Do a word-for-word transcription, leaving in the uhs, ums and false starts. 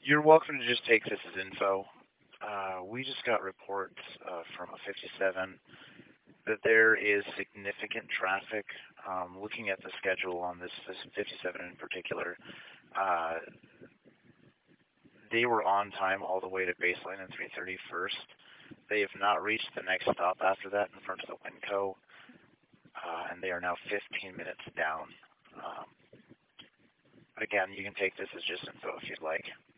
You're welcome to just take this as info. Uh, we just got reports uh, from a fifty-seven that there is significant traffic. Um, looking at the schedule on this, this fifty-seven in particular, uh, they were on time all the way to baseline and three thirty-first. They have not reached the next stop after that in front of the Winco, uh, and they are now fifteen minutes down. Um, again, you can take this as just info if you'd like.